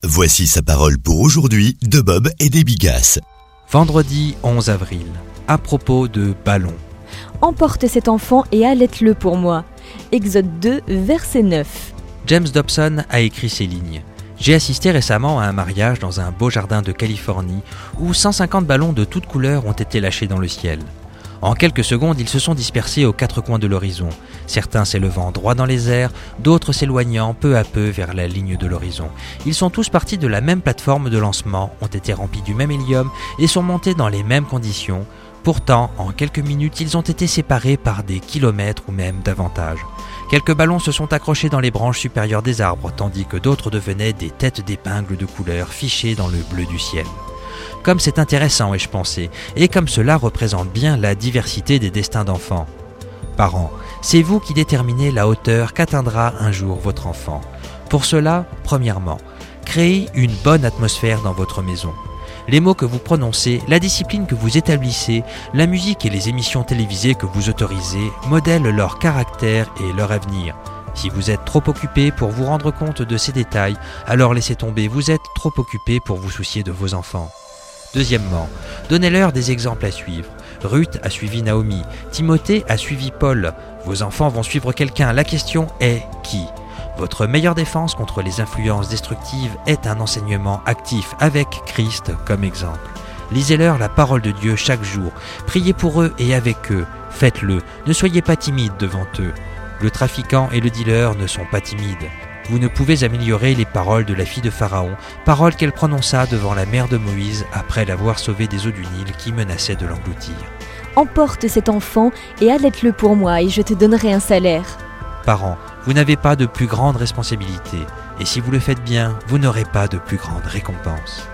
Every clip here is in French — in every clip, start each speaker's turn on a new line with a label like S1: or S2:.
S1: Voici sa parole pour aujourd'hui de Bob et des Bigasses.
S2: Vendredi 11 avril, à propos de ballons.
S3: Emporte cet enfant et allaite-le pour moi. Exode 2, verset 9.
S2: James Dobson a écrit ces lignes. J'ai assisté récemment à un mariage dans un beau jardin de Californie où 150 ballons de toutes couleurs ont été lâchés dans le ciel. En quelques secondes, ils se sont dispersés aux quatre coins de l'horizon, certains s'élevant droit dans les airs, d'autres s'éloignant peu à peu vers la ligne de l'horizon. Ils sont tous partis de la même plateforme de lancement, ont été remplis du même hélium et sont montés dans les mêmes conditions. Pourtant, en quelques minutes, ils ont été séparés par des kilomètres ou même davantage. Quelques ballons se sont accrochés dans les branches supérieures des arbres, tandis que d'autres devenaient des têtes d'épingles de couleur fichées dans le bleu du ciel. Comme c'est intéressant, ai-je pensé, et comme cela représente bien la diversité des destins d'enfants. Parents, c'est vous qui déterminez la hauteur qu'atteindra un jour votre enfant. Pour cela, premièrement, créez une bonne atmosphère dans votre maison. Les mots que vous prononcez, la discipline que vous établissez, la musique et les émissions télévisées que vous autorisez modèlent leur caractère et leur avenir. Si vous êtes trop occupé pour vous rendre compte de ces détails, alors laissez tomber, vous êtes trop occupé pour vous soucier de vos enfants. Deuxièmement, donnez-leur des exemples à suivre. Ruth a suivi Naomi, Timothée a suivi Paul. Vos enfants vont suivre quelqu'un, la question est qui ? Votre meilleure défense contre les influences destructives est un enseignement actif avec Christ comme exemple. Lisez-leur la parole de Dieu chaque jour, priez pour eux et avec eux, faites-le, ne soyez pas timide devant eux. Le trafiquant et le dealer ne sont pas timides. Vous ne pouvez améliorer les paroles de la fille de Pharaon, paroles qu'elle prononça devant la mère de Moïse après l'avoir sauvé des eaux du Nil qui menaçaient de l'engloutir.
S3: Emporte cet enfant et allaite-le pour moi et je te donnerai un salaire.
S2: Parents, vous n'avez pas de plus grande responsabilité, et si vous le faites bien, vous n'aurez pas de plus grande récompense.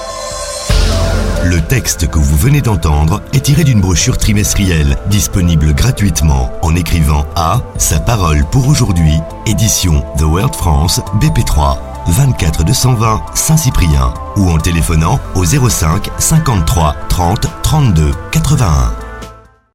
S1: Le texte que vous venez d'entendre est tiré d'une brochure trimestrielle disponible gratuitement en écrivant à Sa parole pour aujourd'hui, édition The World France, BP3, 24 220 Saint-Cyprien ou en téléphonant au 05 53 30 32 81.